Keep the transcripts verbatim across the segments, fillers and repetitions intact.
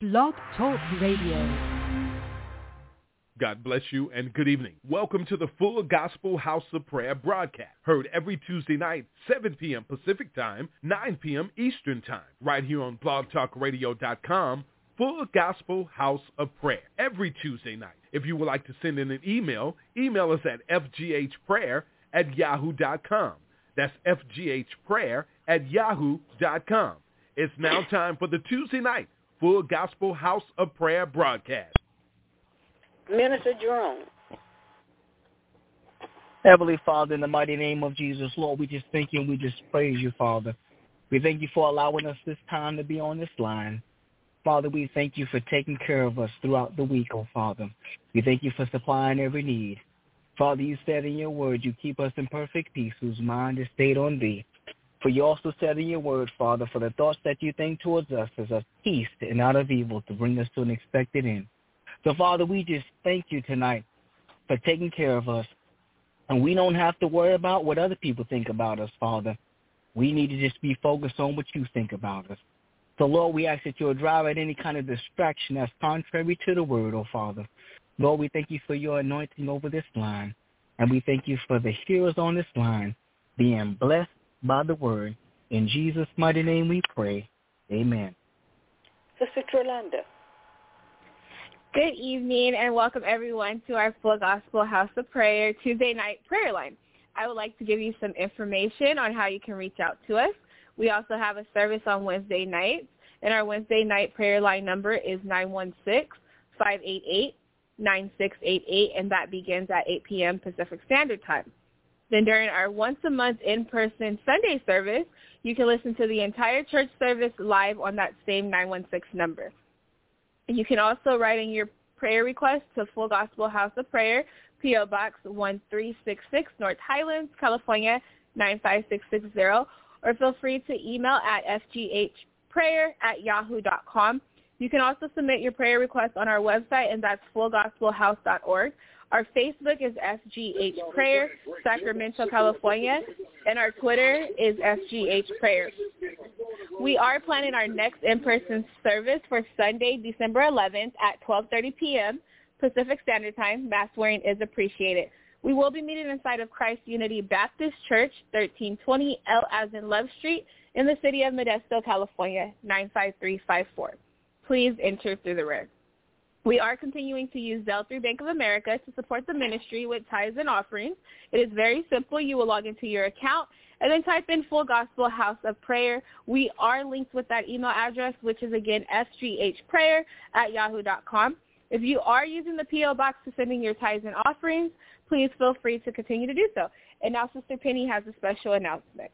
Blog Talk Radio. God bless you and good evening. Welcome to the Full Gospel House of Prayer broadcast, heard every Tuesday night, seven p.m. Pacific Time, nine p.m. Eastern Time, right here on blog talk radio dot com, Full Gospel House of Prayer, every Tuesday night. If you would like to send in an email, email us at f g h prayer at yahoo dot com. That's f g h prayer at yahoo dot com. It's now time for the Tuesday night Full Gospel House of Prayer broadcast. Minister Jerome. Heavenly Father, in the mighty name of Jesus, Lord, we just thank you and we just praise you, Father. We thank you for allowing us this time to be on this line. Father, we thank you for taking care of us throughout the week, oh Father. We thank you for supplying every need. Father, you said in your word, you keep us in perfect peace whose mind is stayed on thee. For you also said in your word, Father, for the thoughts that you think towards us is of peace and not of evil to bring us to an expected end. So, Father, we just thank you tonight for taking care of us. And we don't have to worry about what other people think about us, Father. We need to just be focused on what you think about us. So, Lord, we ask that you'll drive out any kind of distraction that's contrary to the word, oh Father. Lord, we thank you for your anointing over this line. And we thank you for the hearers on this line being blessed by the word. In Jesus' mighty name we pray. Amen. Sister Trelanda. Good evening and welcome everyone to our Full Gospel House of Prayer Tuesday night prayer line. I would like to give you some information on how you can reach out to us. We also have a service on Wednesday nights, and our Wednesday night prayer line number is nine one six, five eight eight, nine six eight eight, and that begins at eight p.m. Pacific Standard Time. Then during our once-a-month in-person Sunday service, you can listen to the entire church service live on that same nine one six number. You can also write in your prayer request to Full Gospel House of Prayer, P O. Box one three six six, North Highlands, California, nine five six six zero, or feel free to email at f g h prayer at yahoo dot com. You can also submit your prayer request on our website, and that's full gospel house dot org. Our Facebook is F G H Prayer, Sacramento, California, and our Twitter is F G H Prayer. We are planning our next in-person service for Sunday, December eleventh at twelve thirty p.m. Pacific Standard Time. Mask wearing is appreciated. We will be meeting inside of Christ Unity Baptist Church, thirteen twenty L as in Love Street, in the city of Modesto, California, nine five three five four. Please enter through the rear. We are continuing to use Zelle through Bank of America to support the ministry with tithes and offerings. It is very simple. You will log into your account and then type in Full Gospel House of Prayer. We are linked with that email address, which is, again, f g h prayer at yahoo dot com. If you are using the P O. Box to send in your tithes and offerings, please feel free to continue to do so. And now Sister Penny has a special announcement.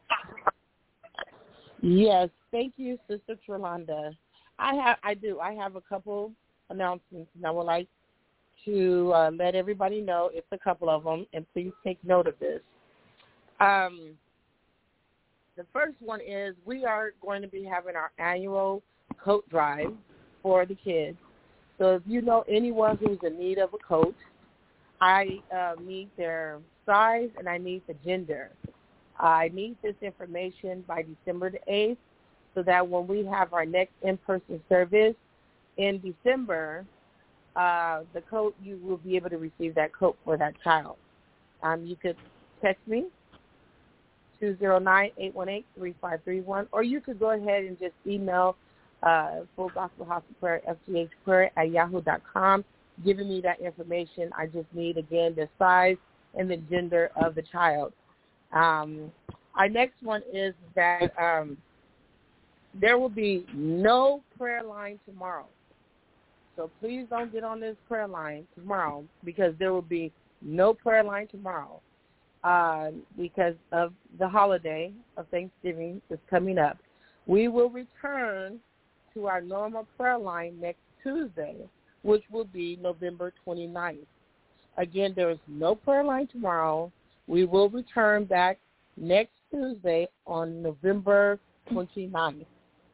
Yes, thank you, Sister Trelanda. I have, I do. I have a couple announcements, and I would like to uh, let everybody know. It's a couple of them, and please take note of this. Um, the first one is we are going to be having our annual coat drive for the kids. So if you know anyone who's in need of a coat, I uh, need their size and I need the gender. I need this information by December the eighth so that when we have our next in-person service in December, uh, the coat, you will be able to receive that coat for that child. Um, you could text me, two zero nine, eight one eight, three five three one, or you could go ahead and just email uh, Full Gospel House of Prayer, F G H Prayer at yahoo dot com, giving me that information. I just need, again, the size and the gender of the child. Um, our next one is that um, there will be no prayer line tomorrow. So please don't get on this prayer line tomorrow because there will be no prayer line tomorrow uh, because of the holiday of Thanksgiving is coming up. We will return to our normal prayer line next Tuesday, which will be November twenty-ninth. Again, there is no prayer line tomorrow. We will return back next Tuesday on November twenty-ninth.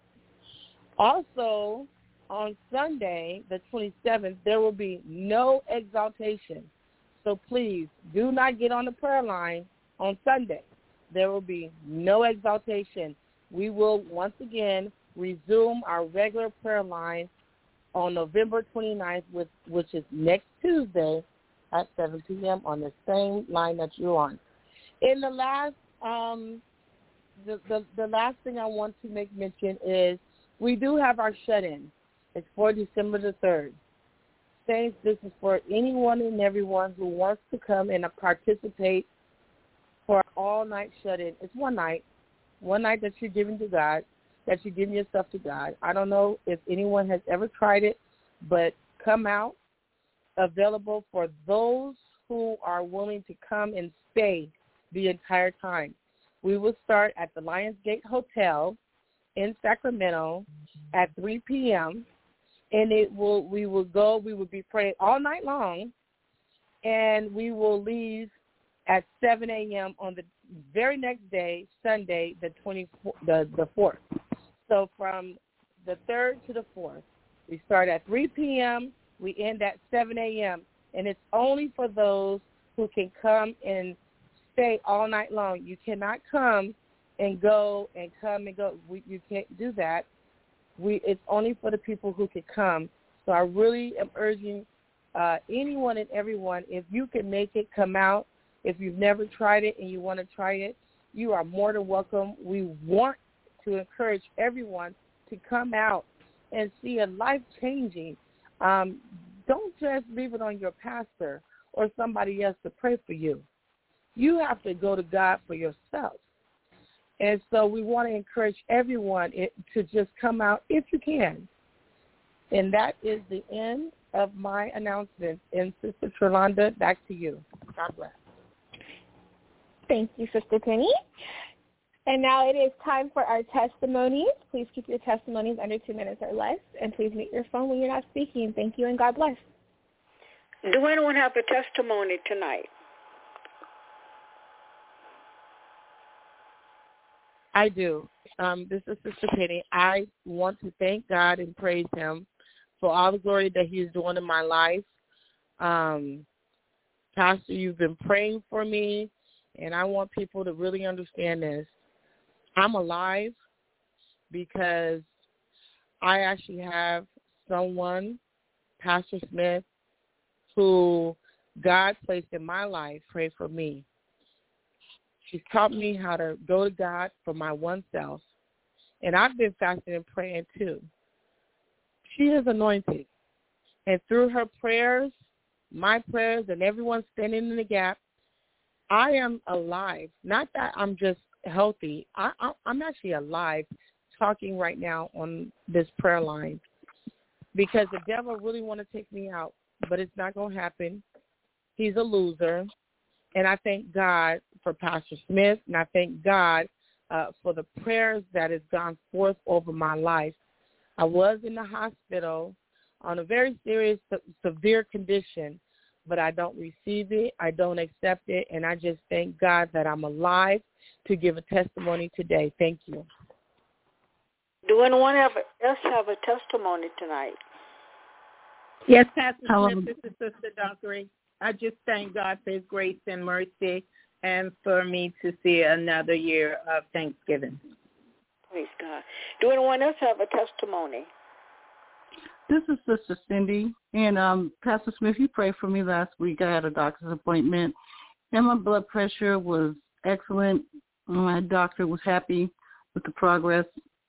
Also, on Sunday, the twenty-seventh, there will be no exaltation. So please do not get on the prayer line on Sunday. There will be no exaltation. We will once again resume our regular prayer line on November twenty-ninth, which, which is next Tuesday at seven p.m. on the same line that you're on. In the last, um, the, the, the last thing I want to make mention is we do have our shut-in. It's for December the third. Saints, this is for anyone and everyone who wants to come and participate for all-night shut-in. It's one night, one night that you're giving to God, that you're giving yourself to God. I don't know if anyone has ever tried it, but come out, available for those who are willing to come and stay the entire time. We will start at the Lionsgate Hotel in Sacramento at three p.m., and it will we will go, we will be praying all night long, and we will leave at seven a.m. on the very next day, Sunday, the twenty the the fourth. So from the third to the fourth, we start at three p.m., we end at seven a.m., and it's only for those who can come and stay all night long. You cannot come and go and come and go. We, you can't do that. We It's only for the people who can come. So I really am urging uh, anyone and everyone, if you can make it, come out. If you've never tried it and you want to try it, you are more than welcome. We want to encourage everyone to come out and see a life-changing. Um, don't just leave it on your pastor or somebody else to pray for you. You have to go to God for yourself. And so we want to encourage everyone it, to just come out if you can. And that is the end of my announcement. And Sister Trelonda, back to you. God bless. Thank you, Sister Penny. And now it is time for our testimonies. Please keep your testimonies under two minutes or less, and please mute your phone when you're not speaking. Thank you, and God bless. Do anyone have a testimony tonight? I do. Um, this is Sister Penny. I want to thank God and praise him for all the glory that he is doing in my life. Um, Pastor, you've been praying for me, and I want people to really understand this. I'm alive because I actually have someone, Pastor Smith, who God placed in my life, pray for me. She's taught me how to go to God for my one self. And I've been fasting and praying too. She is anointed. And through her prayers, my prayers, and everyone standing in the gap, I am alive. Not that I'm just healthy. I, I, I'm actually alive talking right now on this prayer line because the devil really want to take me out, but it's not going to happen. He's a loser. And I thank God for Pastor Smith, and I thank God uh, for the prayers that has gone forth over my life. I was in the hospital on a very serious, severe condition, but I don't receive it. I don't accept it, and I just thank God that I'm alive to give a testimony today. Thank you. Do anyone else have a testimony tonight? Yes, Pastor Hello. Smith, this is Sister Dockery. I just thank God for his grace and mercy and for me to see another year of Thanksgiving. Praise God. Do anyone else have a testimony? This is Sister Cindy, and um, Pastor Smith, you prayed for me last week. I had a doctor's appointment, and my blood pressure was excellent. My doctor was happy with the progress.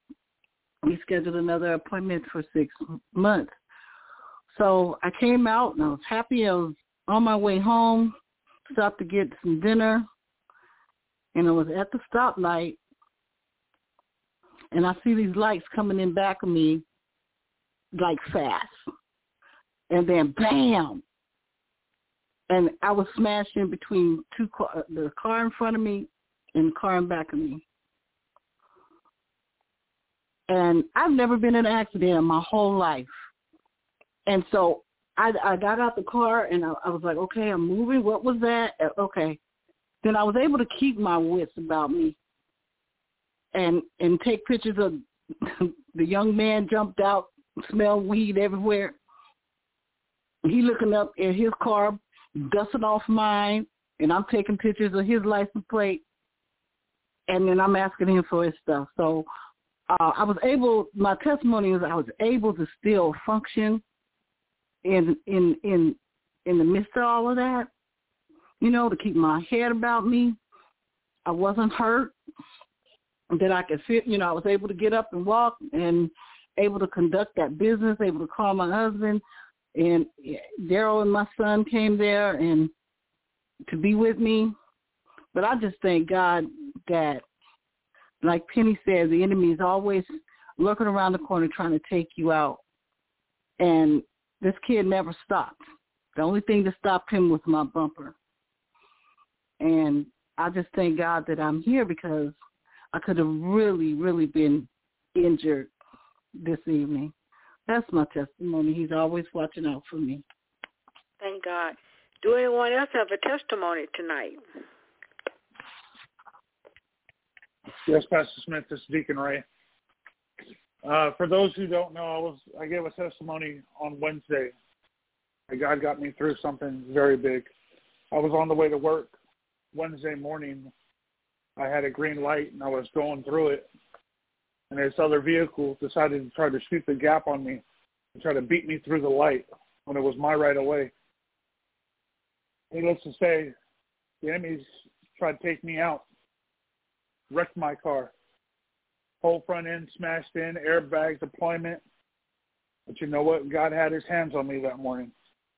We scheduled another appointment for six months. So I came out, and I was happy. I was on my way home, stopped to get some dinner, and I was at the stoplight, and I see these lights coming in back of me like fast. And then, bam! And I was smashed in between two car, the car in front of me and the car in back of me. And I've never been in an accident in my whole life. And so I, I got out the car, and I, I was like, okay, I'm moving. What was that? Okay. Then I was able to keep my wits about me and and take pictures of the young man jumped out, smelled weed everywhere. He looking up at his car, dusting off mine, and I'm taking pictures of his license plate, and then I'm asking him for his stuff. So uh, I was able, my testimony is I was able to still function in in in in the midst of all of that, you know, to keep my head about me. I wasn't hurt, that I could fit, you know, I was able to get up and walk and able to conduct that business, able to call my husband, and Daryl and my son came there and to be with me. But I just thank God that, like Penny said, the enemy is always lurking around the corner trying to take you out. And this kid never stopped. The only thing that stopped him was my bumper. And I just thank God that I'm here, because I could have really, really been injured this evening. That's my testimony. He's always watching out for me. Thank God. Do anyone else have a testimony tonight? Yes, Pastor Smith, this is Deacon Ray. Uh, for those who don't know, I was I gave a testimony on Wednesday. God got me through something very big. I was on the way to work Wednesday morning. I had a green light, and I was going through it. And this other vehicle decided to try to shoot the gap on me and try to beat me through the light when it was my right of way. Needless to say, the enemies tried to take me out, wrecked my car. Whole front end smashed in, airbag deployment. But you know what? God had his hands on me that morning.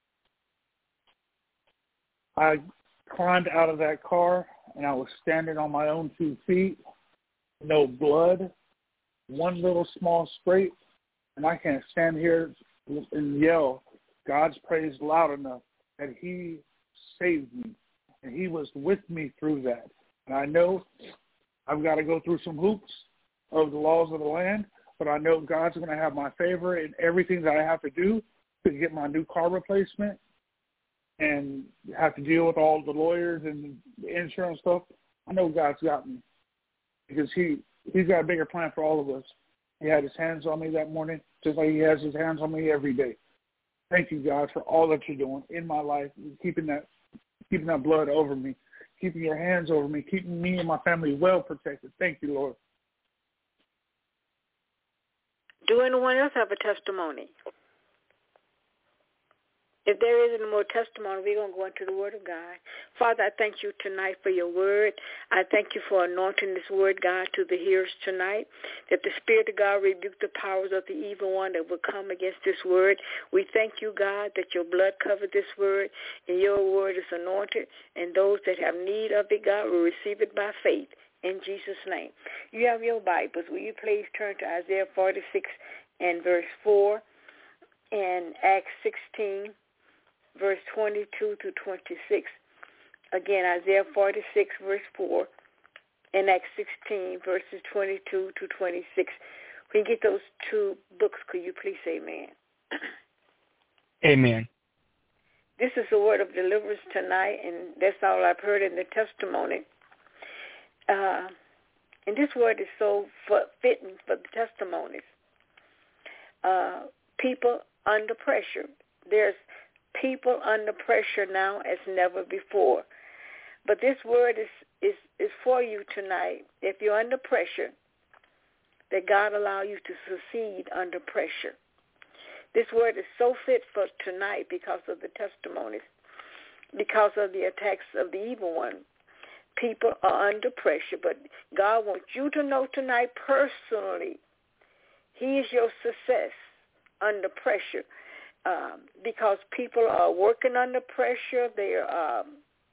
I climbed out of that car, and I was standing on my own two feet, no blood, one little small scrape, and I can't stand here and yell God's praise loud enough that he saved me, and he was with me through that. And I know I've got to go through some hoops of the laws of the land, but I know God's going to have my favor in everything that I have to do to get my new car replacement and have to deal with all the lawyers and the insurance stuff. I know God's got me, because he, he's got a bigger plan for all of us. He had his hands on me that morning, just like he has his hands on me every day. Thank you, God, for all that you're doing in my life, keeping that keeping that blood over me, keeping your hands over me, keeping me and my family well protected. Thank you, Lord. Do anyone else have a testimony? If there is any more testimony, we're going to go into the Word of God. Father, I thank you tonight for your word. I thank you for anointing this word, God, to the hearers tonight, that the Spirit of God rebuke the powers of the evil one that will come against this word. We thank you, God, that your blood covered this word, and your word is anointed, and those that have need of it, God, will receive it by faith. In Jesus' name. You have your Bibles. Will you please turn to Isaiah forty-six and verse four, and Acts sixteen, verse twenty-two to twenty-six. Again, Isaiah forty-six, verse four, and Acts sixteen, verses twenty-two to twenty-six. When you get those two books, could you please say amen? Amen. This is the word of deliverance tonight, and that's all I've heard in the testimony. Uh, and this word is so fitting for the testimonies. Uh, people under pressure. There's people under pressure now as never before. But this word is, is, is for you tonight. If you're under pressure, that God allow you to succeed under pressure. This word is so fit for tonight because of the testimonies, because of the attacks of the evil one. People are under pressure, but God wants you to know tonight personally, he is your success under pressure, um, because people are working under pressure. They are um,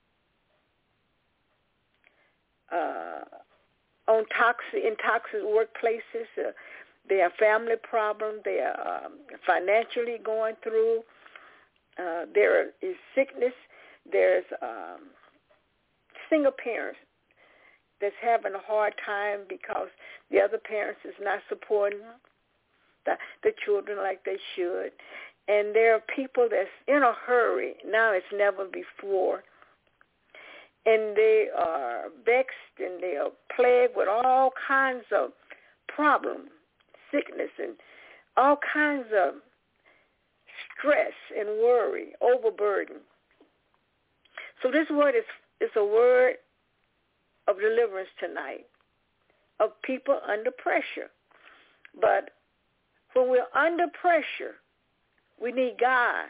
uh, on toxic, in toxic workplaces. Uh, they have family problems. They are um, financially going through. Uh, there is sickness. There's um, single parents that's having a hard time because the other parents is not supporting the, the children like they should. And there are people that's in a hurry now as never before. And they are vexed and they are plagued with all kinds of problems, sickness, and all kinds of stress and worry, overburden. So this word is is a word of deliverance tonight, of people under pressure. But when we're under pressure, we need God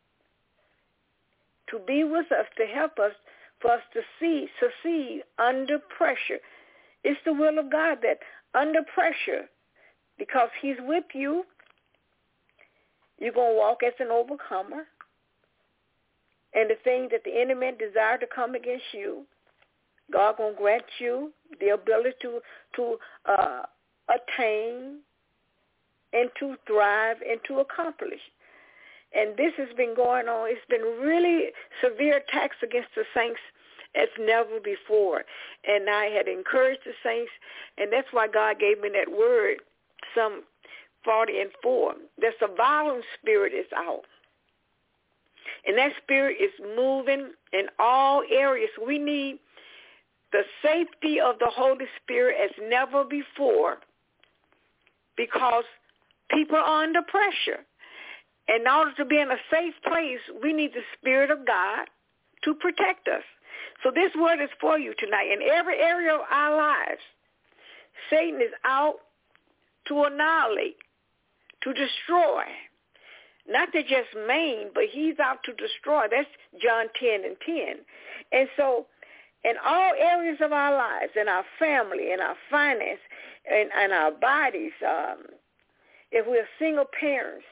to be with us, to help us, for us to see, succeed under pressure. It's the will of God that under pressure, because he's with you, you're going to walk as an overcomer. And the thing that the enemy desire to come against you, God going to grant you the ability to, to uh, attain and to thrive and to accomplish. And this has been going on. It's been really severe attacks against the saints as never before. And I had encouraged the saints, and that's why God gave me that word, Psalm forty and four. There's a violent spirit is out. And that spirit is moving in all areas. We need the safety of the Holy Spirit as never before, because people are under pressure. In order to be in a safe place, we need the Spirit of God to protect us. So this word is for you tonight. In every area of our lives, Satan is out to annihilate, to destroy. Not to just maim, but he's out to destroy. That's John ten and ten. And so in all areas of our lives, in our family, in our finance, in, in our bodies, um, if we're single parents,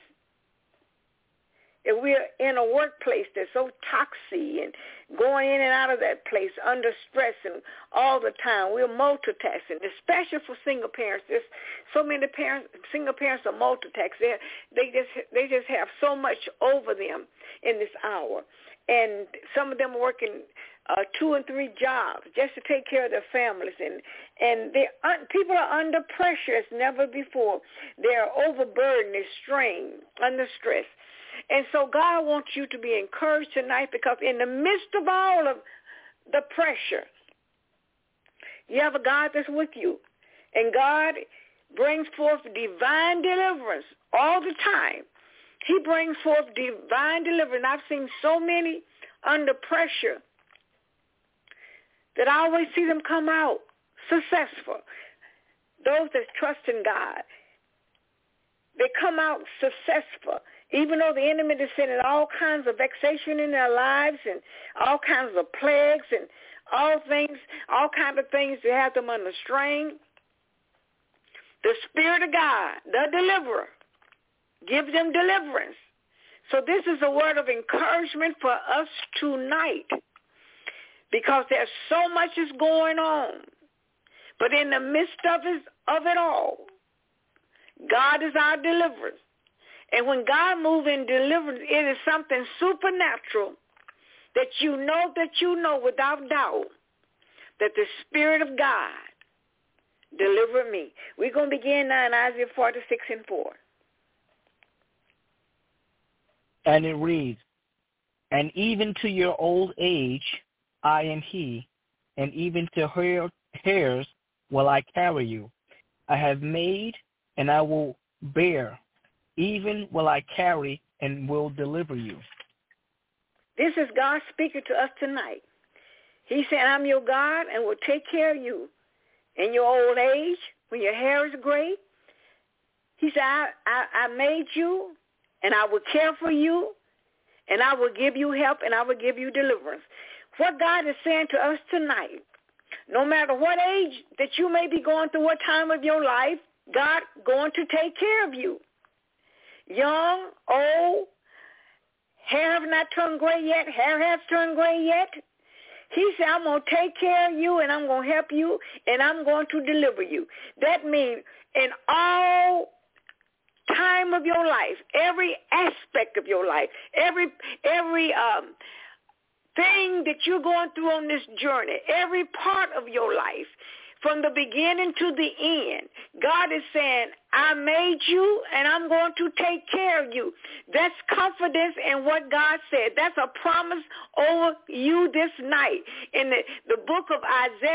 if we're in a workplace that's so toxic and going in and out of that place under stress and all the time, we're multitasking, especially for single parents. There's so many parents, single parents are multitasking. They're, they just they just have so much over them in this hour. And some of them are working uh, two and three jobs just to take care of their families. And, and they un- people are under pressure as never before. They're overburdened, they're strained, under stress. And so God wants you to be encouraged tonight, because in the midst of all of the pressure, you have a God that's with you. And God brings forth divine deliverance all the time. He brings forth divine deliverance. I've seen so many under pressure that I always see them come out successful. Those that trust in God, they come out successful. Even though the enemy is sending all kinds of vexation in their lives and all kinds of plagues and all things, all kinds of things that have them under strain, the Spirit of God, the deliverer, gives them deliverance. So this is a word of encouragement for us tonight, because there's so much is going on. But in the midst of it, of it all, God is our deliverer. And when God moves in deliverance, it is something supernatural that you know that you know without doubt that the Spirit of God delivered me. We're going to begin now in Isaiah forty-six and four. And it reads, "And even to your old age I am he, and even to hair, hairs will I carry you. I have made, and I will bear. Even will I carry and will deliver you." This is God speaking to us tonight. He said, I'm your God and will take care of you in your old age, when your hair is gray. He said, I, I, I made you, and I will care for you, and I will give you help, and I will give you deliverance. What God is saying to us tonight, no matter what age that you may be going through, what time of your life, God going to take care of you. Young, old, hair have not turned gray yet, hair has turned gray yet. He said, I'm going to take care of you, and I'm going to help you, and I'm going to deliver you. That means in all time of your life, every aspect of your life, every every um, thing that you're going through on this journey, every part of your life, from the beginning to the end, God is saying, I made you, and I'm going to take care of you. That's confidence in what God said. That's a promise over you this night. In the, the book of Isaiah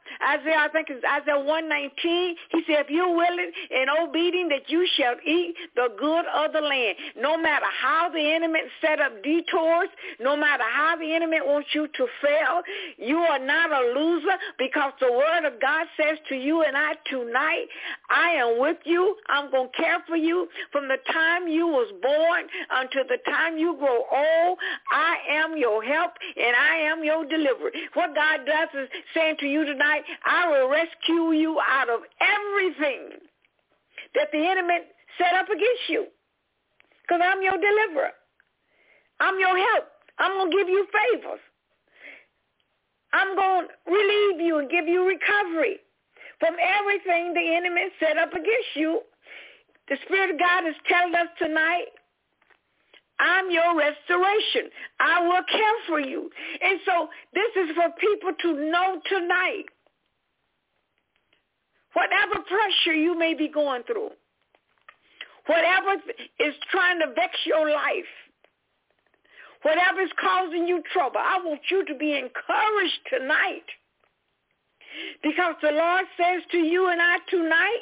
Isaiah, I think it's Isaiah one nineteen. He said, if you're willing and obedient, that you shall eat the good of the land. No matter how the enemy set up detours, no matter how the enemy wants you to fail, you are not a loser, because the word of God says to you and I tonight, I am with you. I'm going to care for you from the time you was born until the time you grow old. I am your help and I am your deliverer. What God does is saying to you tonight, I will rescue you out of everything that the enemy set up against you, because I'm your deliverer. I'm your help. I'm going to give you favors. I'm going to relieve you and give you recovery from everything the enemy set up against you. The Spirit of God is telling us tonight, I'm your restoration. I will care for you. And so this is for people to know tonight, whatever pressure you may be going through, whatever is trying to vex your life, whatever is causing you trouble, I want you to be encouraged tonight, because the Lord says to you and I tonight,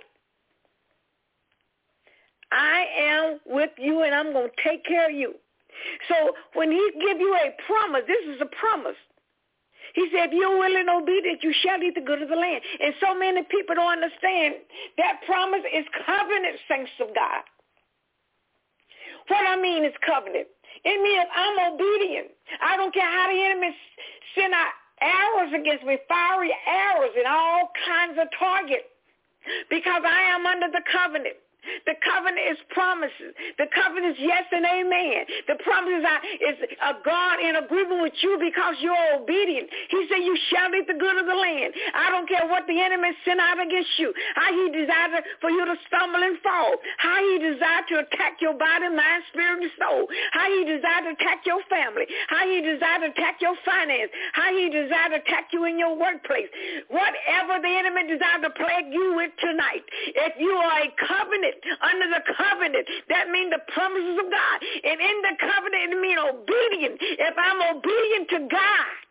I am with you and I'm going to take care of you. So when he give you a promise, this is a promise. He said, if you're willing and obedient, you shall eat the good of the land. And so many people don't understand that promise is covenant, saints of God. What I mean is covenant. It means I'm obedient. I don't care how the enemy send out arrows against me, fiery arrows and all kinds of targets, because I am under the covenant. The covenant is promises. The covenant is yes and amen. The promise is a God in agreement with you because you're obedient. He said you shall eat the good of the land. I don't care what the enemy sent out against you, how he desired for you to stumble and fall, how he desired to attack your body, mind, spirit, and soul, how he desired to attack your family, how he desired to attack your finance, how he desired to attack you in your workplace. Whatever the enemy desired to plague you with tonight, if you are a covenant, under the covenant, that means the promises of God. And in the covenant, it means obedient. If I'm obedient to God,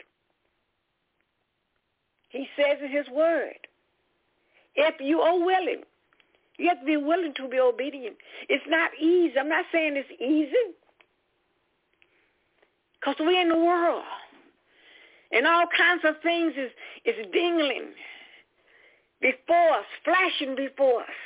he says in his word, if you are willing, you have to be willing to be obedient. It's not easy. I'm not saying it's easy, because we're in the world, and all kinds of things is, is dingling before us, flashing before us,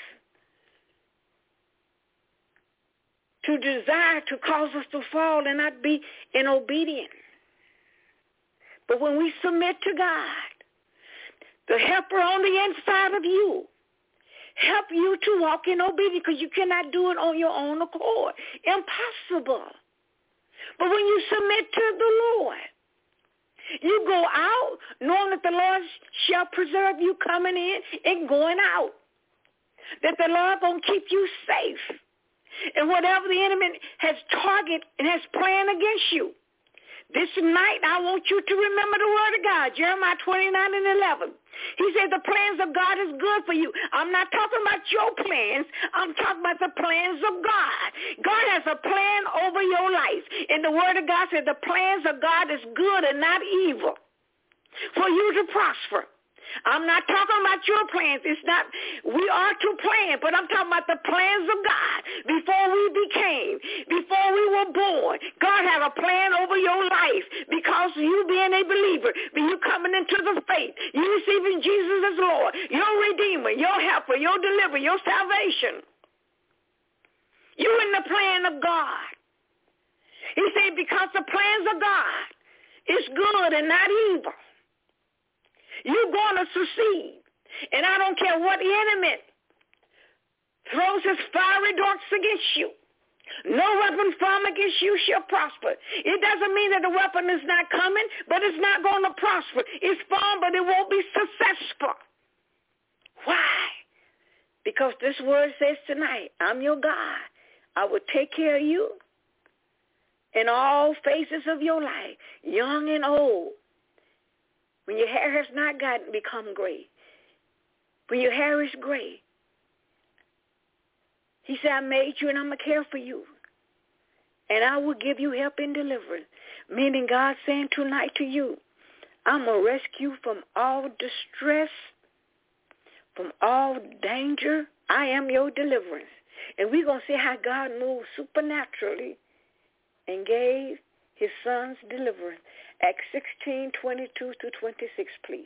to desire to cause us to fall and not be in obedience. But when we submit to God, the helper on the inside of you, help you to walk in obedience, because you cannot do it on your own accord. Impossible. But when you submit to the Lord, you go out knowing that the Lord shall preserve you coming in and going out, that the Lord going to keep you safe. And whatever the enemy has targeted and has planned against you, this night I want you to remember the word of God, Jeremiah twenty-nine and eleven. He said the plans of God is good for you. I'm not talking about your plans. I'm talking about the plans of God. God has a plan over your life. And the word of God said the plans of God is good and not evil, for you to prosper. I'm not talking about your plans. It's not, we are to plan, but I'm talking about the plans of God. Before we became, before we were born, God had a plan over your life, because you being a believer, you coming into the faith, you receiving Jesus as Lord, your Redeemer, your helper, your deliverer, your salvation. You in the plan of God. He said because the plans of God is good and not evil, you're going to succeed. And I don't care what enemy throws his fiery darts against you. No weapon formed against you shall prosper. It doesn't mean that the weapon is not coming, but it's not going to prosper. It's formed, but it won't be successful. Why? Because this word says tonight, I'm your God. I will take care of you in all phases of your life, young and old. When your hair has not gotten become gray, when your hair is gray, he said, I made you and I'm going to care for you. And I will give you help in deliverance. Meaning God saying tonight to you, I'm going to rescue from all distress, from all danger. I am your deliverance. And we're going to see how God moved supernaturally and gave his son's deliverance. Acts sixteen, twenty-two to twenty-six, please.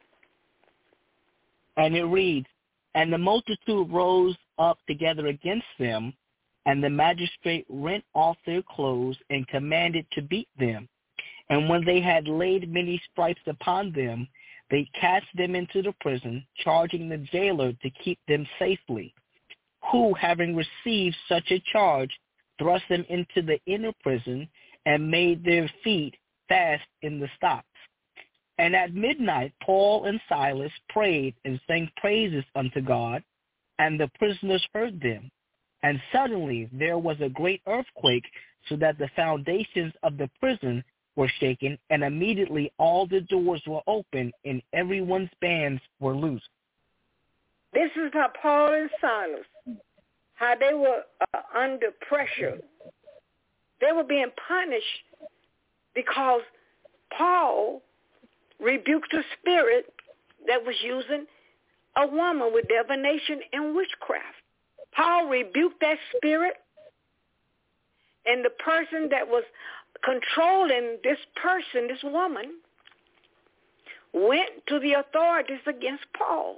And it reads, and the multitude rose up together against them, and the magistrate rent off their clothes and commanded to beat them. And when they had laid many stripes upon them, they cast them into the prison, charging the jailer to keep them safely, who, having received such a charge, thrust them into the inner prison and made their feet fast in the stocks. And at midnight Paul and Silas prayed and sang praises unto God, and the prisoners heard them. And suddenly there was a great earthquake, so that the foundations of the prison were shaken, and immediately all the doors were open, and everyone's bands were loosed. This is how Paul and Silas, how they were uh, under pressure. They were being punished because Paul rebuked a spirit that was using a woman with divination and witchcraft. Paul rebuked that spirit, and the person that was controlling this person, this woman, went to the authorities against Paul.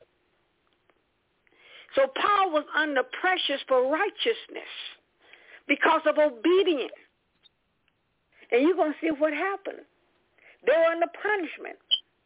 So Paul was under pressure for righteousness because of obedience. And you're going to see what happened. They were under punishment.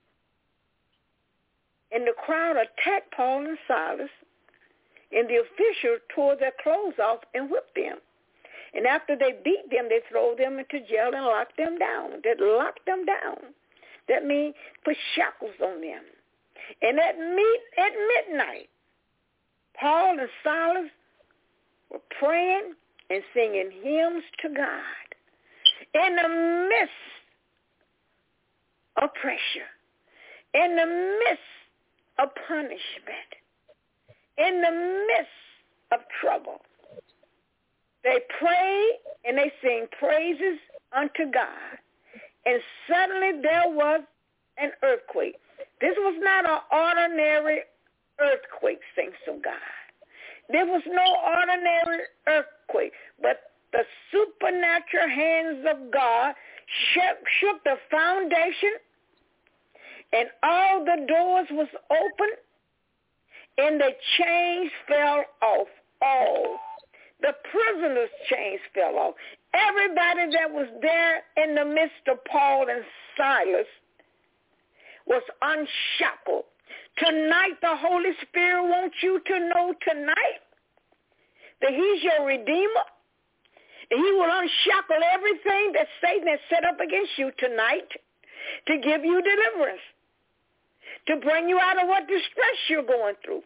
And the crowd attacked Paul and Silas, and the officials tore their clothes off and whipped them. And after they beat them, they throw them into jail and lock them down. They locked them down. That means put shackles on them. And at, meet, at midnight, Paul and Silas were praying and singing hymns to God in the midst of pressure, in the midst of punishment, in the midst of trouble. They pray and they sing praises unto God. And suddenly there was an earthquake. This was not an ordinary earthquake, saints of God. There was no ordinary earthquake, but the supernatural hands of God shook, shook the foundation, and all the doors was open, and the chains fell off. All the prisoners' chains fell off. Everybody that was there in the midst of Paul and Silas was unshackled. Tonight, the Holy Spirit wants you to know tonight that he's your Redeemer. And he will unshackle everything that Satan has set up against you tonight to give you deliverance, to bring you out of what distress you're going through,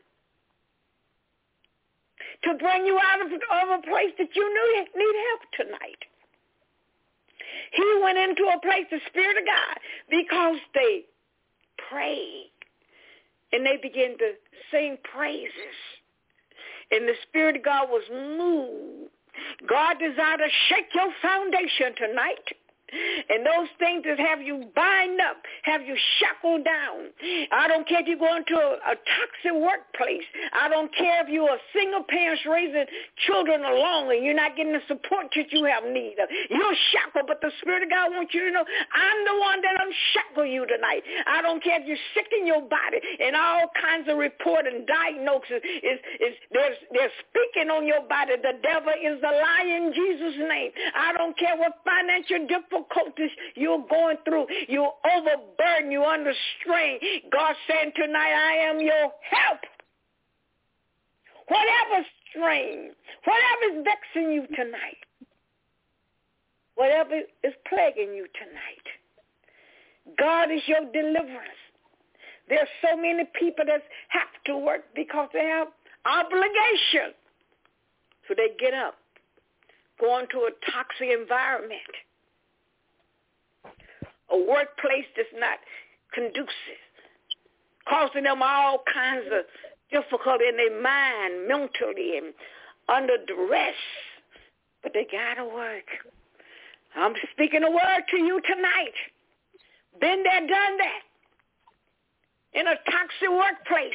to bring you out of, of a place that you need, need help tonight. He went into a place, the Spirit of God, because they prayed and they began to sing praises. And the Spirit of God was moved. God desired to shake your foundation tonight. And those things that have you bind up, have you shackled down. I don't care if you go into a, a toxic workplace. I don't care if you're a single parent raising children alone and you're not getting the support that you have need of. You're shackled, but the Spirit of God wants you to know, I'm the one that unshackle you tonight. I don't care if you're sick in your body and all kinds of report and diagnosis is, is they're, they're speaking on your body. The devil is a lie in Jesus' name. I don't care what financial difficulties you're going through. You're overburdened. You're under strain. God saying tonight, I am your help. Whatever strain, whatever is vexing you tonight, whatever is plaguing you tonight, God is your deliverance. There's so many people that have to work because they have obligation. So they get up, go into a toxic environment, a workplace that's not conducive, causing them all kinds of difficulty in their mind, mentally, and under duress. But they got to work. I'm speaking a word to you tonight. Been there, done that. In a toxic workplace.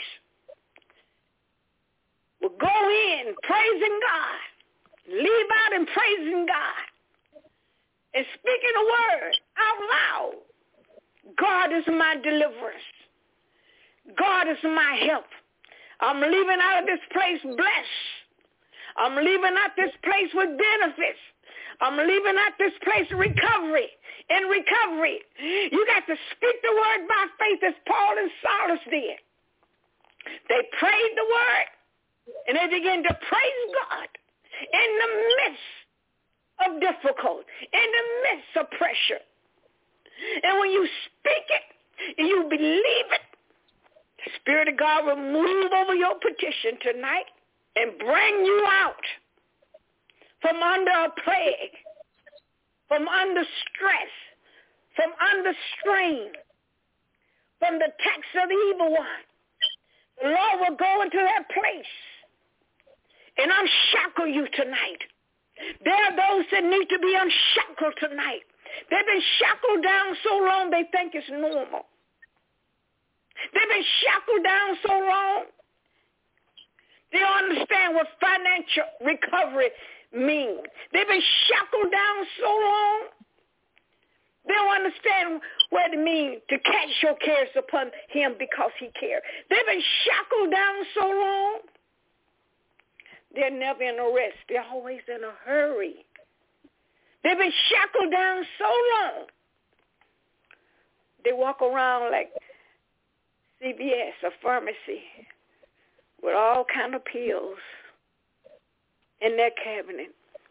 Will go in praising God. Leave out and praising God. And speaking a word out loud. God is my deliverance. God is my help. I'm leaving out of this place blessed. I'm leaving out this place with benefits. I'm leaving out this place recovery. In recovery, you got to speak the word by faith as Paul and Silas did. They prayed the word, and they began to praise God in the midst of difficulty, in the midst of pressure. And when you speak it and you believe it, the Spirit of God will move over your petition tonight and bring you out from under a plague, from under stress, from under strain, from the tax of the evil one. The Lord will go into that place and unshackle you tonight. There are those that need to be unshackled tonight. They've been shackled down so long they think it's normal. They've been shackled down so long they don't understand what financial recovery means. They've been shackled down so long they don't understand what it means to cast your cares upon him because he cares. They've been shackled down so long they're never in a rest. They're always in a hurry. They've been shackled down so long they walk around like C V S, a pharmacy, with all kind of pills in their cabinet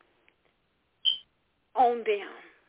on them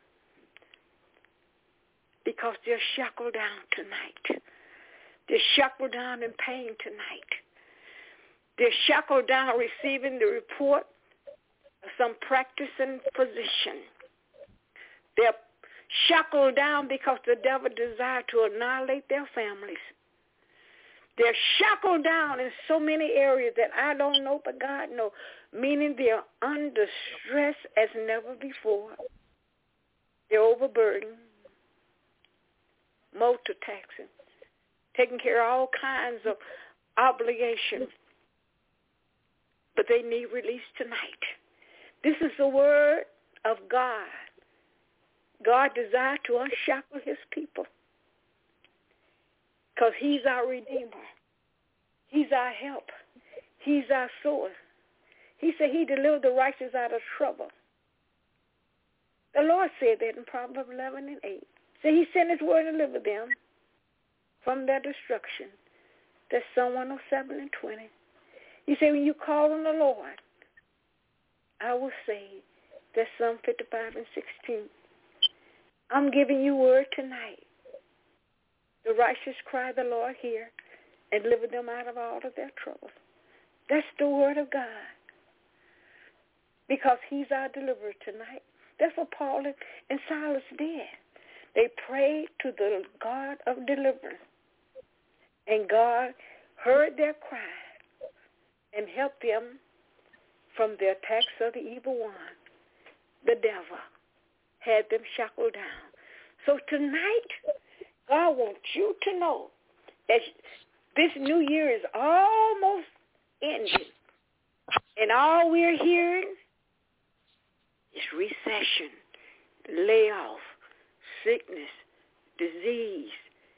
because they're shackled down tonight. They're shackled down in pain tonight. They're shackled down receiving the report of some practicing physician. They're shackled down because the devil desired to annihilate their families. They're shackled down in so many areas that I don't know, but God knows, meaning they're under stress as never before. They're overburdened, multitasking, taking care of all kinds of obligations, but they need release tonight. This is the word of God. God desires to unshackle his people because he's our Redeemer. He's our help. He's our source. He said he delivered the righteous out of trouble. The Lord said that in Proverbs eleven and eight. So he sent his word and delivered them from their destruction. That's Psalm one oh seven and twenty. He said, when you call on the Lord, I will save. That's Psalm fifty-five and sixteen. I'm giving you word tonight. The righteous cry, the Lord hear, and deliver them out of all of their troubles. That's the word of God. Because he's our deliverer tonight. That's what Paul and Silas did. They prayed to the God of deliverance. And God heard their cry and helped them from the attacks of the evil one. The devil had them shackled down. So tonight, God wants you to know that this new year is almost ending. And all we're hearing is recession, layoff, sickness, disease,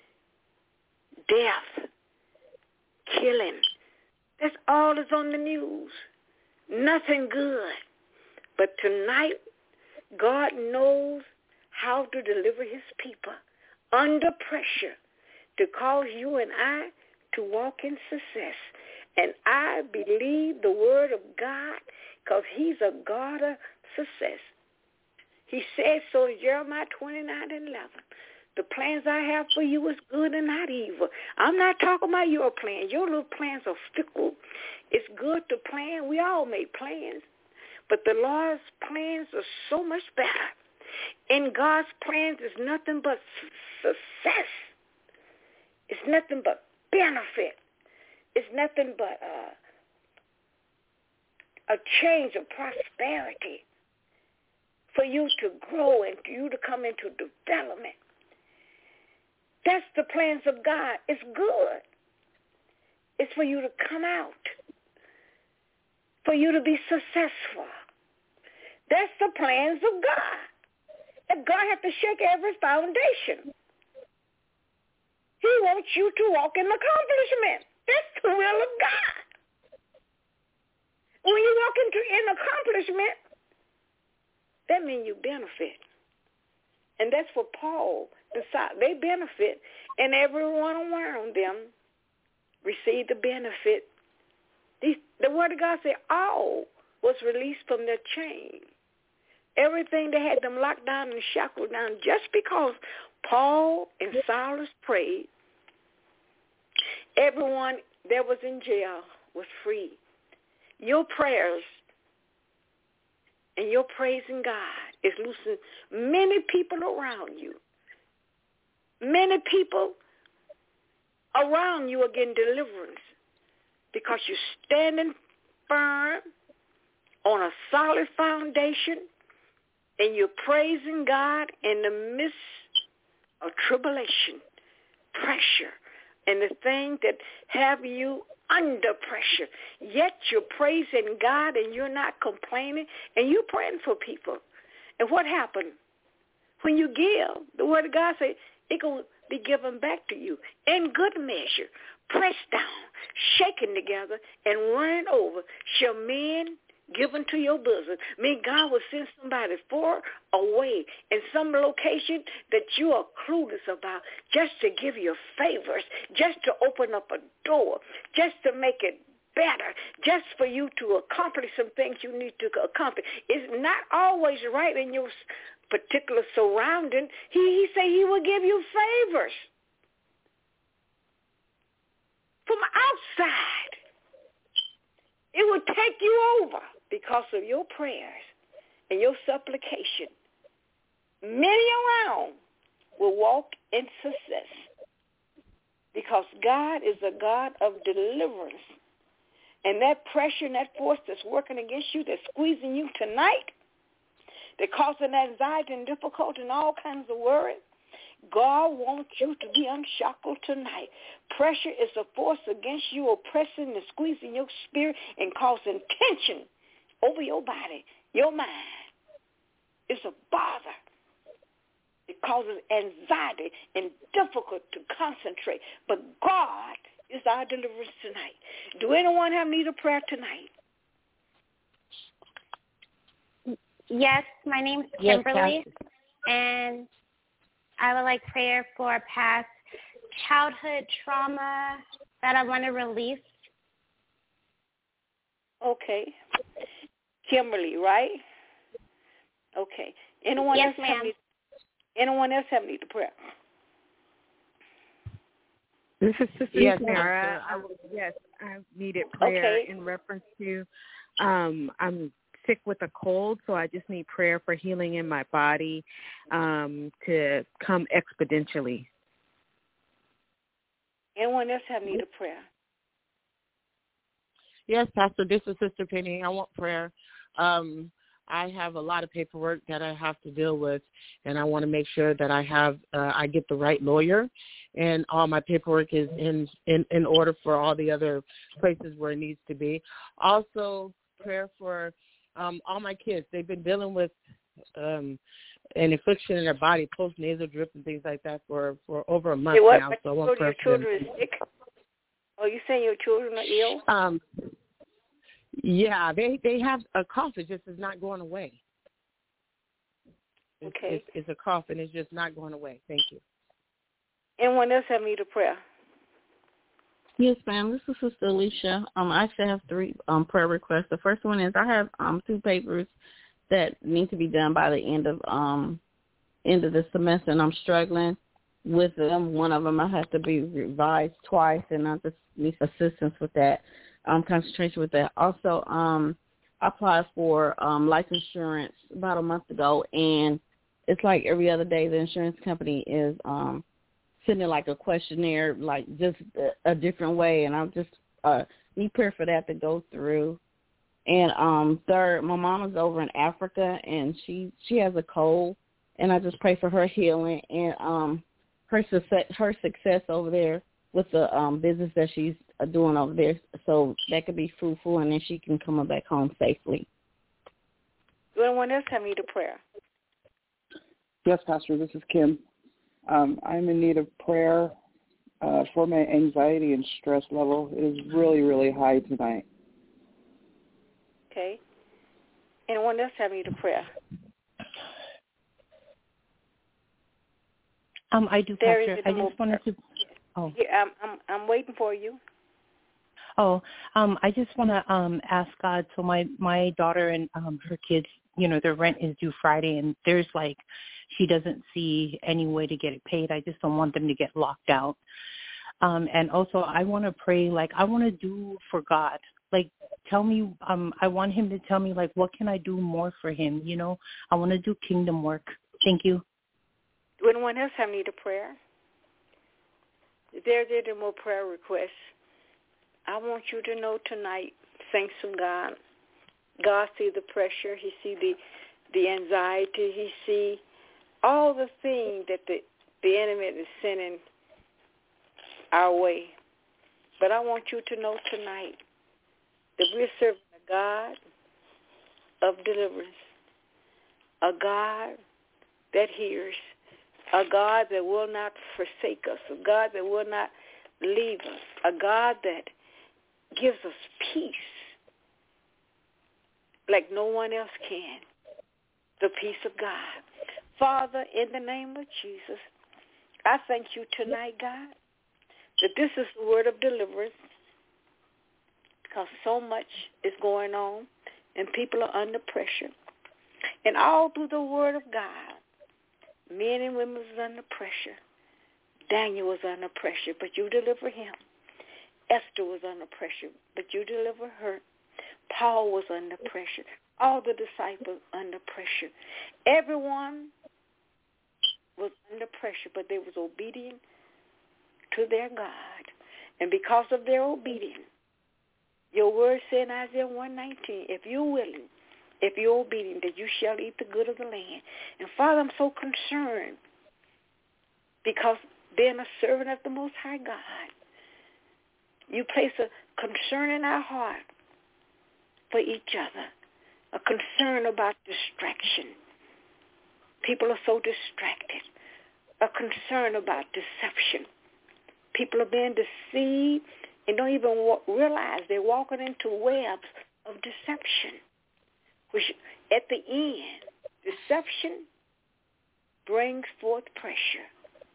death, killing. That's all that's on the news. Nothing good. But tonight, God knows how to deliver his people under pressure to cause you and I to walk in success. And I believe the word of God because he's a God of success. He said so in Jeremiah twenty-nine and eleven. The plans I have for you is good and not evil. I'm not talking about your plans. Your little plans are fickle. It's good to plan. We all make plans. But the Lord's plans are so much better. In God's plans is nothing but success. It's nothing but benefit. It's nothing but uh, a change of prosperity for you to grow and for you to come into development. That's the plans of God. It's good. It's for you to come out, for you to be successful. That's the plans of God. And God has to shake every foundation. He wants you to walk in accomplishment. That's the will of God. When you walk into in accomplishment, that means you benefit. And that's what Paul decided. They benefit, and everyone around them receive the benefit. The, the Word of God said all was released from their chain. Everything that had them locked down and shackled down, just because Paul and Silas prayed, everyone that was in jail was free. Your prayers and your praising God is loosening many people around you. Many people around you are getting deliverance because you're standing firm on a solid foundation and you're praising God in the midst of tribulation, pressure, and the things that have you under pressure. Yet you're praising God and you're not complaining and you're praying for people. And what happened? When you give, the Word of God says it's going to be given back to you in good measure, pressed down, shaken together, and running over. Shall men give unto your bosom? May God will send somebody far away in some location that you are clueless about, just to give you favors, just to open up a door, just to make it better, just for you to accomplish some things you need to accomplish. It's not always right in your particular surrounding. He, he say he will give you favors from outside. It will take you over because of your prayers and your supplication. Many around will walk in success because God is a God of deliverance. And that pressure and that force that's working against you, that's squeezing you tonight, that causing anxiety and difficulty and all kinds of worry, God wants you to be unshackled tonight. Pressure is a force against you, oppressing and squeezing your spirit and causing tension over your body, your mind. It's a bother. It causes anxiety and difficult to concentrate. But God is our deliverance tonight. Do anyone have need of prayer tonight? Yes, my name's Kimberly, yes, and I would like prayer for past childhood trauma that I want to release. Okay. Kimberly, right? Okay. Anyone yes, else ma'am. have need, anyone else have need of prayer? This is Sister yes, Sarah. I, yes, I needed prayer okay. in reference to um, I'm sick with a cold, so I just need prayer for healing in my body um, to come exponentially. Anyone else have need of prayer? Yes, Pastor, this is Sister Penny. I want prayer. Um, I have a lot of paperwork that I have to deal with, and I want to make sure that I have uh, I get the right lawyer, and all my paperwork is in, in, in order for all the other places where it needs to be. Also, prayer for um, all my kids. They've been dealing with um, an infection in their body, post-nasal drip and things like that for, for over a month hey, what, now. So I want prayer your for children them. is sick? Oh, you saying your children are ill? Um, yeah, they, they have a cough. It just is not going away. It's, okay. It's, it's a cough, and it's just not going away. Thank you. Anyone else have need of prayer? Yes, ma'am. This is Sister Alicia. Um, I actually have three um, prayer requests. The first one is I have um, two papers that need to be done by the end of um, end of the semester, and I'm struggling with them. One of them I have to be revised twice, and I just need assistance with that, um, concentration with that. Also, um, I applied for um, life insurance about a month ago, and it's like every other day the insurance company is um, sending like a questionnaire, like just a, a different way, and I just uh, need prayer for that to go through. And um, third, my mom is over in Africa, and she she has a cold, and I just pray for her healing. And um, her success, her success over there with the um, business that she's doing over there, so that could be fruitful, and then she can come back home safely. Does anyone else have need of prayer? Yes, Pastor, this is Kim. Um, I'm in need of prayer uh, for my anxiety and stress level. It is really, really high tonight. Okay. Anyone else have need of prayer? Um, I do, there Pastor. I just wanted to. Oh. Yeah, I'm, I'm I'm waiting for you. Oh, um, I just want to um ask God. So my my daughter and um her kids, you know, their rent is due Friday, and there's like, she doesn't see any way to get it paid. I just don't want them to get locked out. Um, and also, I want to pray. Like, I want to do for God. Like, tell me. Um, I want Him to tell me, like, what can I do more for Him? You know, I want to do kingdom work. Thank you. Would anyone else have need of prayer? If there are more prayer requests, I want you to know tonight, thanks to God, God sees the pressure. He sees the, the anxiety. He sees all the things that the, the enemy is sending our way. But I want you to know tonight that we're serving a God of deliverance, a God that hears, a God that will not forsake us, a God that will not leave us, a God that gives us peace like no one else can, the peace of God. Father, in the name of Jesus, I thank you tonight, God, that this is the word of deliverance, because so much is going on and people are under pressure. And all through the word of God, men and women was under pressure. Daniel was under pressure, but you deliver him. Esther was under pressure, but you deliver her. Paul was under pressure. All the disciples under pressure. Everyone was under pressure, but they was obedient to their God. And because of their obedience, your word said in Isaiah one nineteen, if you're willing, if you're obedient, that you shall eat the good of the land. And Father, I'm so concerned because being a servant of the Most High God, you place a concern in our heart for each other, a concern about distraction. People are so distracted. A concern about deception. People are being deceived and don't even realize they're walking into webs of deception, which at the end, deception brings forth pressure.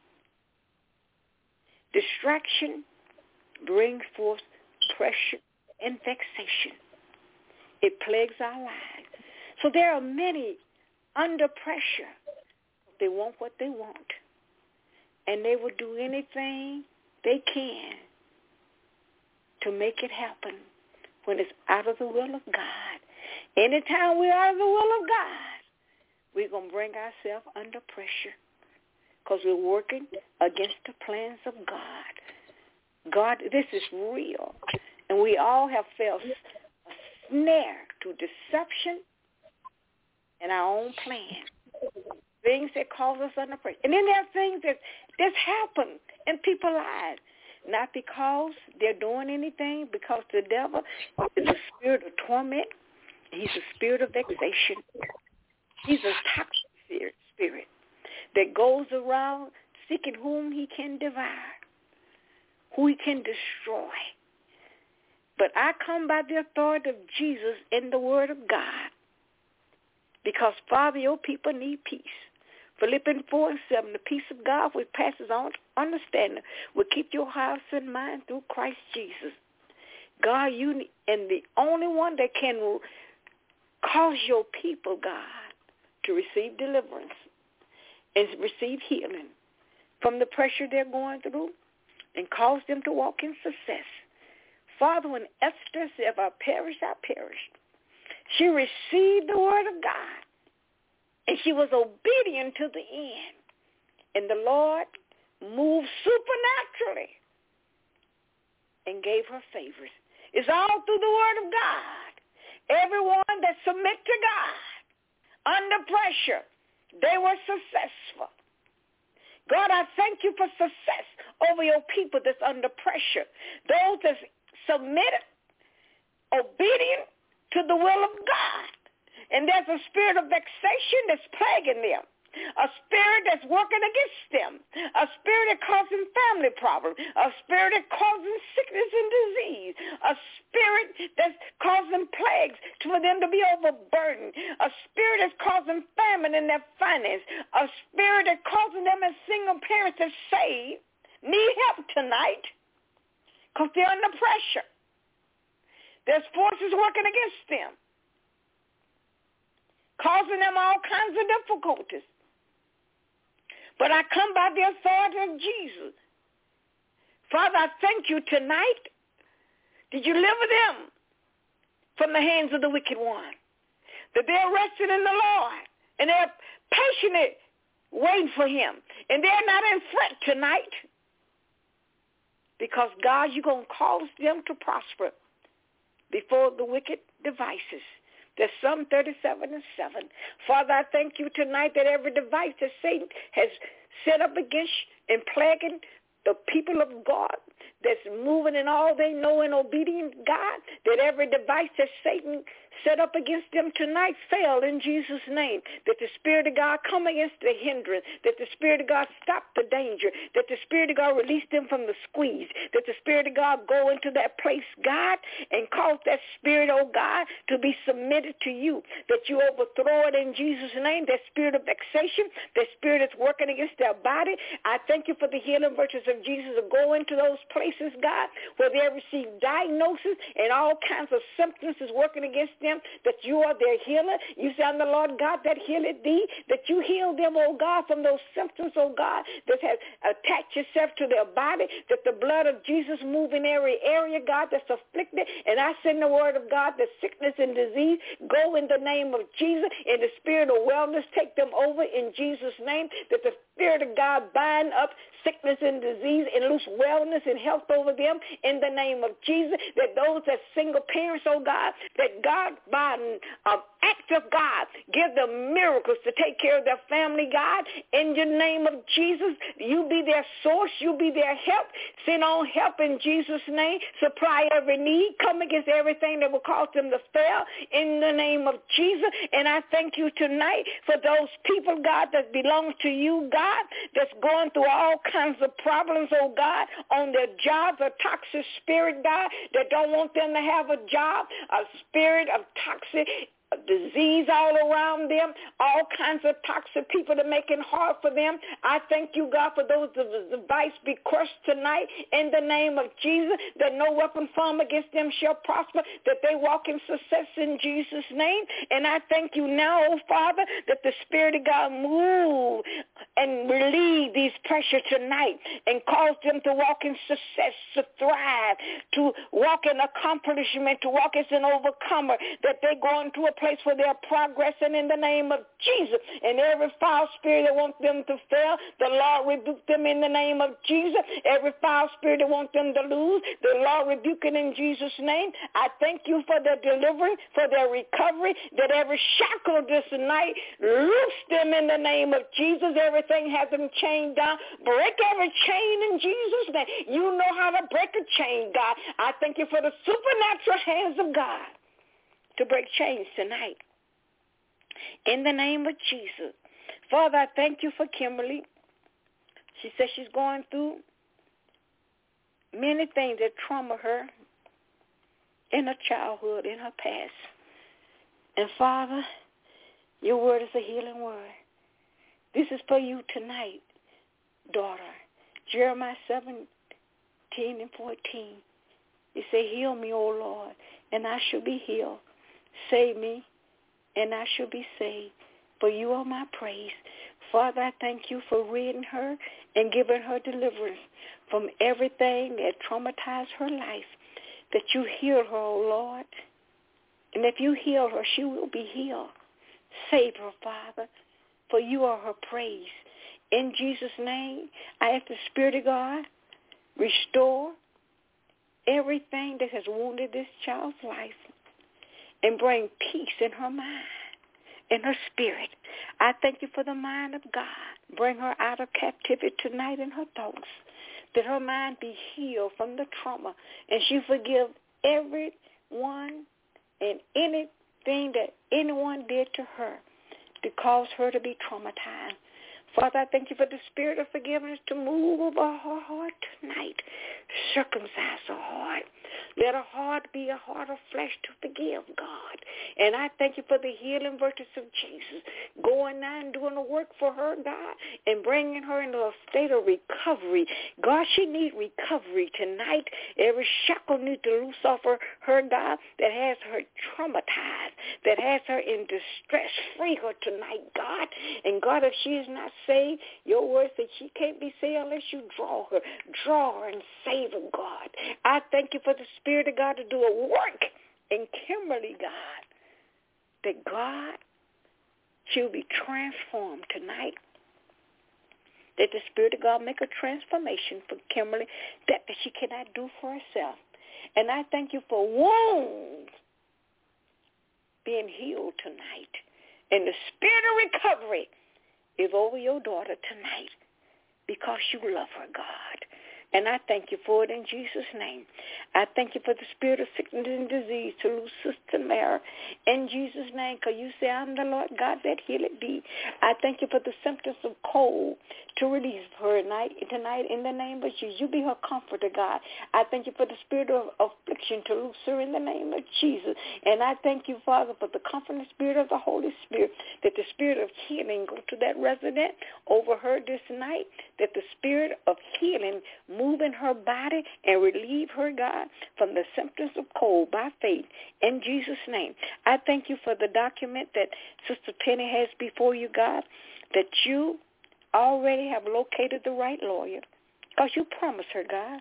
Distraction brings forth pressure and vexation. It plagues our lives. So there are many under pressure. They want what they want. And they will do anything they can to make it happen when it's out of the will of God. Anytime we're out of the will of God, we're going to bring ourselves under pressure because we're working against the plans of God. God, this is real. And we all have felt a snare to deception and our own plan. Things that cause us under pressure. And then there are things that just happen in people's lives. Not because they're doing anything, because the devil is a spirit of torment. He's a spirit of vexation. He's a toxic spirit that goes around seeking whom he can devour, who he can destroy. But I come by the authority of Jesus in the word of God because, Father, your people need peace. Philippians four and seven, the peace of God which passes on understanding will keep your hearts and mind through Christ Jesus. God, you and the only one that can cause your people, God, to receive deliverance and receive healing from the pressure they're going through and cause them to walk in success. Father, when Esther said, if I perish, I perish, she received the word of God. And she was obedient to the end. And the Lord moved supernaturally and gave her favors. It's all through the word of God. Everyone that submit to God under pressure, they were successful. God, I thank you for success over your people that's under pressure. Those that's submitted, obedient to the will of God. And there's a spirit of vexation that's plaguing them. A spirit that's working against them. A spirit that's causing family problems. A spirit that's causing sickness and disease. A spirit that's causing plagues for them to be overburdened. A spirit that's causing famine in their finance. A spirit that's causing them as single parents to save need help tonight because they're under pressure. There's forces working against them, causing them all kinds of difficulties. But I come by the authority of Jesus. Father, I thank you tonight. Did you deliver them from the hands of the wicked one? That they're resting in the Lord. And they're patiently waiting for him. And they're not in fret tonight. Because, God, you're going to cause them to prosper before the wicked devices. There's Psalm thirty-seven and seven. Father, I thank you tonight that every device that Satan has set up against and plaguing the people of God that's moving in all they know and obedient God, that every device that Satan set up against them tonight fail in Jesus' name, that the Spirit of God come against the hindrance, that the Spirit of God stop the danger, that the Spirit of God release them from the squeeze, that the Spirit of God go into that place, God, and cause that spirit, oh God, to be submitted to you, that you overthrow it in Jesus' name, that spirit of vexation, that spirit that's working against their body. I thank you for the healing virtues of Jesus to go into those places, God, where they receive diagnosis and all kinds of symptoms is working against them, that you are their healer. You say, I'm the Lord God that healeth thee, that you heal them, oh God, from those symptoms, oh God, that has attached itself to their body, that the blood of Jesus move in every area, God, that's afflicted. And I send the word of God that sickness and disease go in the name of Jesus, and the spirit of wellness take them over in Jesus' name, that the Spirit of God bind up sickness and disease and loose wellness and health over them in the name of Jesus, that those that single parents, oh God, that God, by an um, act of God, give them miracles to take care of their family, God, in the name of Jesus. You be their source, you be their help. Send on help in Jesus' name. Supply every need. Come against everything that will cause them to fail in the name of Jesus. And I thank you tonight for those people, God, that belong to you, God, that's going through all kinds of problems, oh God, on their jobs, a toxic spirit, God, that don't want them to have a job, a spirit of toxic disease all around them, all kinds of toxic people that make it hard for them. I thank you, God, for those devices be crushed tonight in the name of Jesus, that no weapon formed against them shall prosper, that they walk in success in Jesus' name. And I thank you now, oh Father, that the Spirit of God move and relieve these pressure tonight and cause them to walk in success, to thrive, to walk in accomplishment, to walk as an overcomer, that they go into a place where they're progressing in the name of Jesus. And every foul spirit that wants them to fail, the Lord rebuke them in the name of Jesus. Every foul spirit that wants them to lose, the Lord rebuke it in Jesus' name. I thank you for their deliverance, for their recovery, that every shackle this night, loose them in the name of Jesus. Everything has them chained down. Break every chain in Jesus' name. You know how to break a chain, God. I thank you for the supernatural hands of God to break chains tonight. In the name of Jesus. Father, I thank you for Kimberly. She says she's going through many things that trauma her in her childhood, in her past. And Father, your word is a healing word. This is for you tonight, daughter. Jeremiah seventeen and fourteen. It says, heal me, O Lord, and I shall be healed. Save me, and I shall be saved, for you are my praise. Father, I thank you for ridding her and giving her deliverance from everything that traumatized her life, that you heal her, O Lord. And if you heal her, she will be healed. Save her, Father, for you are her praise. In Jesus' name, I ask the Spirit of God, restore everything that has wounded this child's life, and bring peace in her mind in her spirit. I thank you for the mind of God. Bring her out of captivity tonight in her thoughts, that her mind be healed from the trauma, and she forgive everyone and anything that anyone did to her to cause her to be traumatized. Father, I thank you for the spirit of forgiveness to move over her heart tonight. Circumcise her heart. Let her heart be a heart of flesh to forgive, God. And I thank you for the healing virtues of Jesus going now and doing the work for her, God, and bringing her into a state of recovery. God, she needs recovery tonight. Every shackle needs to loose off her, her, God, that has her traumatized, that has her in distress. Free her tonight, God. And God, if she is not saved, your word says she can't be saved unless you draw her. Draw her and save her, God. I thank you for the Spirit of God to do a work in Kimberly, God, that God, she'll be transformed tonight, that the Spirit of God make a transformation for Kimberly that, that she cannot do for herself. And I thank you for wounds being healed tonight, and the spirit of recovery is over your daughter tonight because you love her, God. And I thank you for it in Jesus' name. I thank you for the spirit of sickness and disease to lose Sister Mary in Jesus' name, because you say, I'm the Lord God that healeth thee. I thank you for the symptoms of cold to release her tonight, tonight in the name of Jesus. You be her comforter, God. I thank you for the spirit of affliction to loose her in the name of Jesus. And I thank you, Father, for the comforting spirit of the Holy Spirit, that the spirit of healing go to that resident over her this night, that the spirit of healing move in her body and relieve her, God, from the symptoms of cold by faith in Jesus' name. I thank you for the document that Sister Penny has before you, God, that you already have located the right lawyer, because you promised her, God,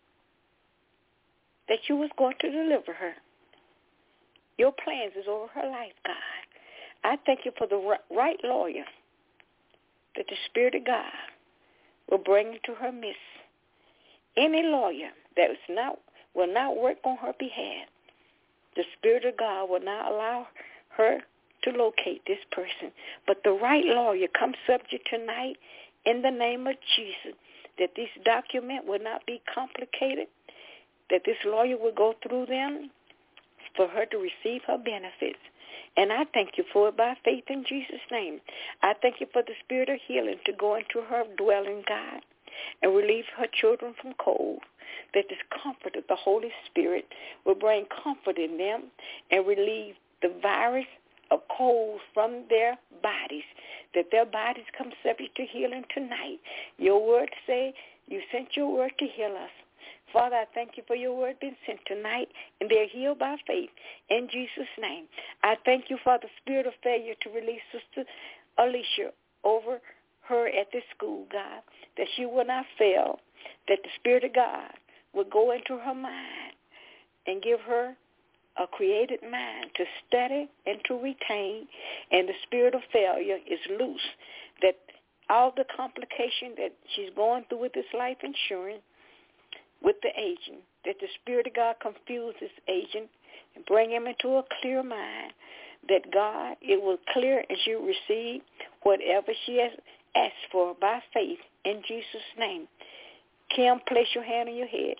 that you was going to deliver her. Your plans is over her life, God. I thank you for the right lawyer that the Spirit of God will bring into her midst. Any lawyer that is not will not work on her behalf, the Spirit of God will not allow her to locate this person. But the right lawyer comes subject tonight in the name of Jesus, that this document will not be complicated, that this lawyer will go through them for her to receive her benefits. And I thank you for it by faith in Jesus' name. I thank you for the spirit of healing to go into her dwelling, God, and relieve her children from cold, that this comfort of the Holy Spirit will bring comfort in them and relieve the virus of cold from their bodies, that their bodies come subject to healing tonight. Your word say you sent your word to heal us. Father, I thank you for your word being sent tonight, and they're healed by faith in Jesus' name. I thank you for the spirit of failure to release Sister Alicia over her at this school, God, that she will not fail, that the Spirit of God will go into her mind and give her a created mind to study and to retain, and the spirit of failure is loose, that all the complication that she's going through with this life insurance, with the agent, that the Spirit of God confuse this agent and bring him into a clear mind, that God, it will clear and she will receive whatever she has asked for by faith in Jesus' name. Kim, place your hand on your head.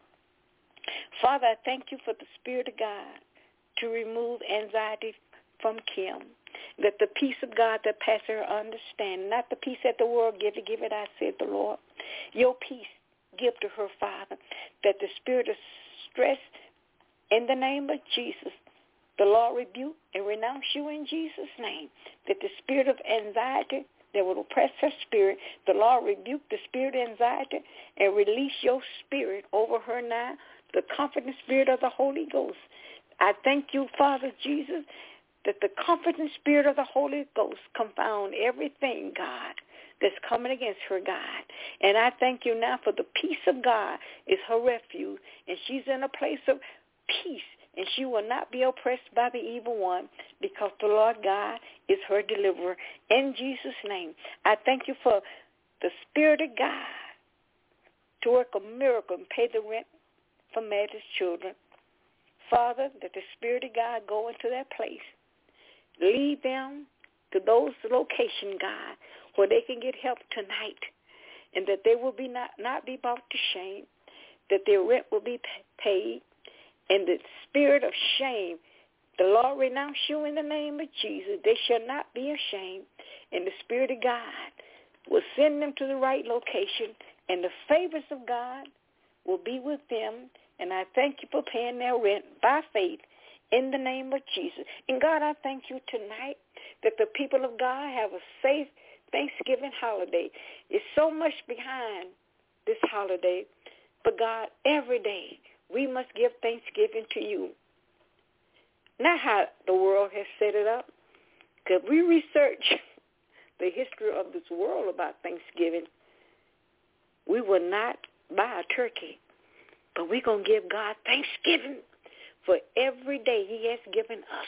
Father, I thank you for the Spirit of God to remove anxiety from Kim, that the peace of God that passes her understanding, not the peace that the world give it, give it, I said the Lord. Your peace give to her, Father, that the spirit of stress, in the name of Jesus, the Lord rebuke and renounce you in Jesus' name, that the spirit of anxiety that will oppress her spirit, the Lord rebuke the spirit of anxiety and release your spirit over her now, the comforting spirit of the Holy Ghost. I thank you, Father Jesus, that the comforting spirit of the Holy Ghost confound everything, God, that's coming against her, God. And I thank you now for the peace of God is her refuge, and she's in a place of peace, and she will not be oppressed by the evil one, because the Lord God is her deliverer. In Jesus' name, I thank you for the Spirit of God to work a miracle and pay the rent for Maddie's children. Father, that the Spirit of God go into that place. Lead them to those locations, God, where they can get help tonight, and that they will be not, not be brought to shame, that their rent will be paid, and the spirit of shame, the Lord renounce you in the name of Jesus. They shall not be ashamed, and the Spirit of God will send them to the right location, and the favors of God will be with them. And I thank you for paying their rent by faith in the name of Jesus. And God, I thank you tonight that the people of God have a safe Thanksgiving holiday. There's so much behind this holiday, but God, every day we must give thanksgiving to you. Not how the world has set it up, because we research the history of this world about Thanksgiving. We will not buy a turkey, but we're going to give God thanksgiving for every day he has given us.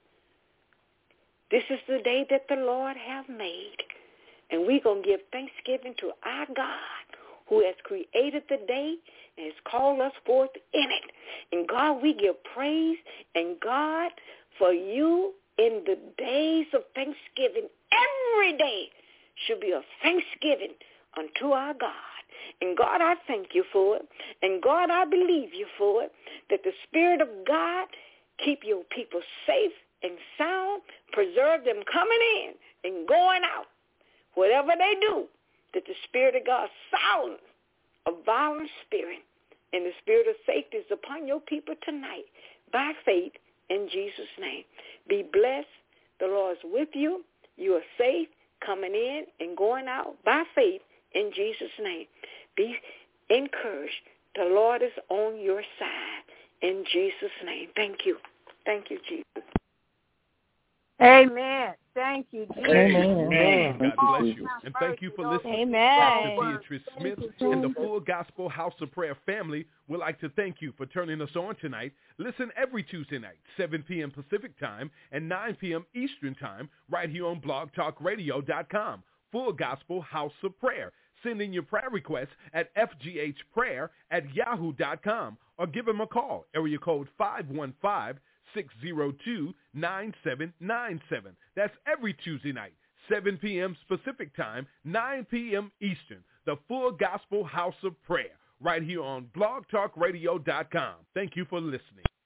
This is the day that the Lord have made, and we're going to give thanksgiving to our God who has created the day and has called us forth in it. And God, we give praise, and God, for you in the days of Thanksgiving, every day should be a thanksgiving unto our God. And God, I thank you for it. And God, I believe you for it, that the Spirit of God keep your people safe and sound, preserve them coming in and going out. Whatever they do, that the Spirit of God silence a violent spirit, and the spirit of safety is upon your people tonight by faith in Jesus' name. Be blessed. The Lord is with you. You are safe coming in and going out by faith in Jesus' name. Be encouraged. The Lord is on your side in Jesus' name. Thank you. Thank you, Jesus. Amen. Thank you, Jesus. Amen. Amen. God bless you. And thank you for listening. Amen. Doctor Beatrice Smith and the Full Gospel House of Prayer family would like to thank you for turning us on tonight. Listen every Tuesday night, seven p.m. Pacific Time and nine p.m. Eastern Time, right here on blog talk radio dot com. Full Gospel House of Prayer. Send in your prayer requests at f g h prayer at yahoo dot com or give them a call, area code five one five, six zero two, nine seven nine seven. That's every Tuesday night, seven p.m. Pacific Time, nine p.m. Eastern. The Full Gospel House of Prayer, right here on blog talk radio dot com. Thank you for listening.